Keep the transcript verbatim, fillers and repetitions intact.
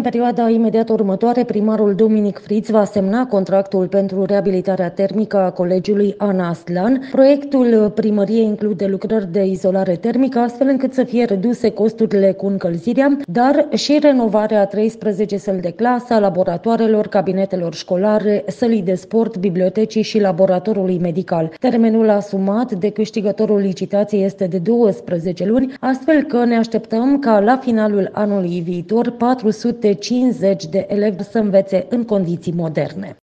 În perioada imediat următoare, primarul Dominic Friț va semna contractul pentru reabilitarea termică a Colegiului Ana Aslan. Proiectul primăriei include lucrări de izolare termică, astfel încât să fie reduse costurile cu încălzirea, dar și renovarea a treisprezece săli de clasă, a laboratoarelor, cabinetelor școlare, sălii de sport, bibliotecii și laboratorului medical. Termenul asumat de câștigătorul licitației este de douăsprezece luni, astfel că ne așteptăm ca la finalul anului viitor patru sute cincizeci de elevi să învețe în condiții moderne.